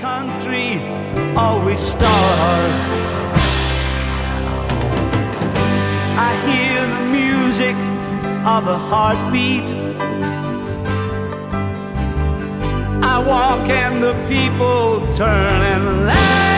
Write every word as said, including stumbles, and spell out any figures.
country always starve. I hear the music of a heartbeat. I walk and the people turn and laugh.